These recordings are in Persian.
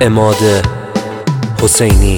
عماد حسینی.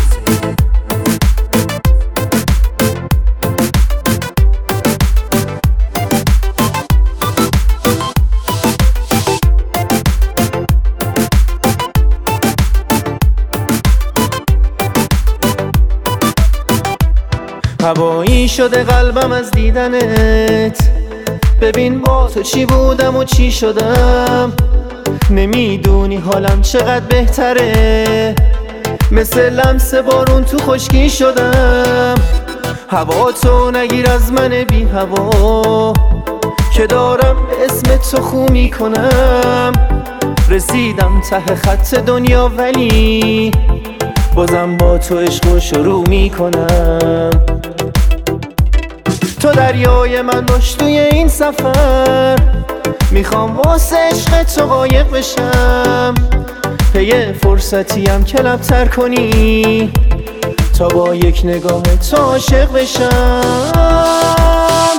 هوایی شده قلبم از دیدنت، ببین با تو چی بودم و چی شدم. نمیدونی حالم چقدر بهتره، مثل لمس بارون تو خشکی شدم. هوا تو نگیر از من بی هوا، که دارم به اسم تو خو میکنم. رسیدم ته خط دنیا ولی بازم با تو عشق شروع میکنم. تو دریای من باش توی این سفر، میخوام واسه عشق تو غایب بشم. پی فرصتیم که لبتر کنی تا با یک نگاه تو عاشق بشم.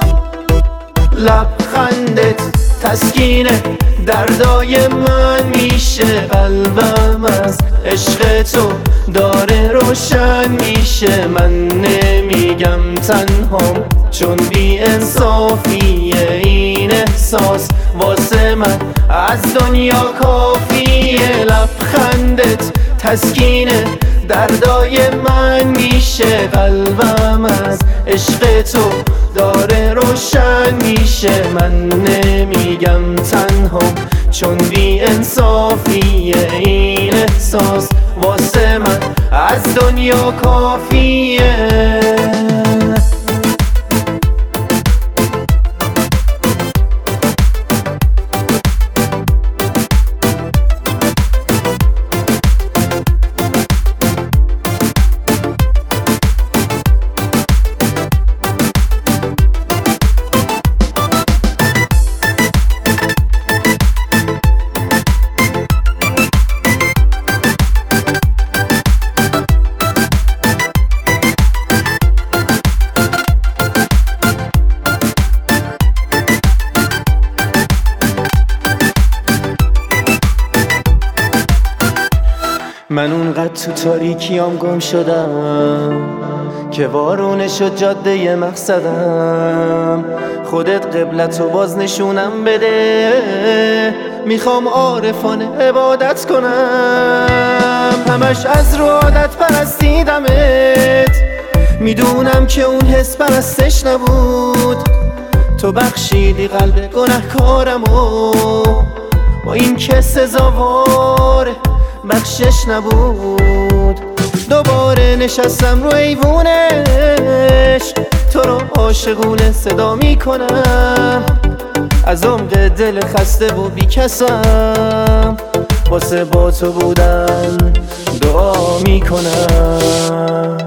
لبخندت تسکین دردای من میشه، قلبم از عشق تو داره روشن میشه. من نمیگم تنهام چون بی انصافیه، این احساس واسه من از دنیا کافیه. لبخندت تسکین دردای من میشه، قلبم از عشق تو داره روشن میشه. من نمیگم تنهام چون بی انصافیه، این احساس واسه من از دنیا کافیه. من اونقدر تو تاریکیام گم شدم که وارونه شد جاده مقصدم. خودت قبلتو باز نشونم بده، میخوام عارفانه عبادت کنم. همش از رو عادت پرستیدمت، میدونم که اون حس پرستش نبود. تو بخشیدی قلب گناهکارمو، با این که سزاوار بخشش نبود. دوباره نشستم رو ایوونش، تو رو عاشقونه صدا میکنم. از عمق دل خسته و بیکسم، واسه با تو بودن دعا میکنم.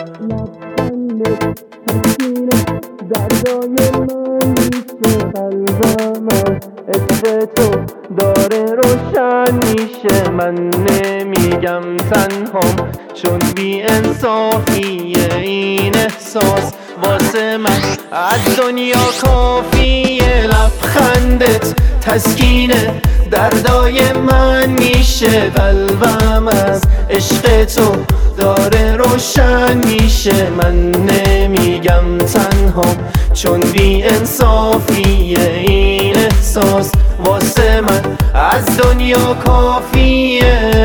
دردای من میشه، قلبم عشق تو داره روشن میشه. من نمیگم تنهام چون بی انصافیه، این احساس واسه من از دنیا کافیه. لبخندت تسکین دردای من میشه، قلبم از عشق تو داره روشن میشه. من نمیگم تنهام چون بی انصافیه، این احساس واسه من از دنیا کافیه.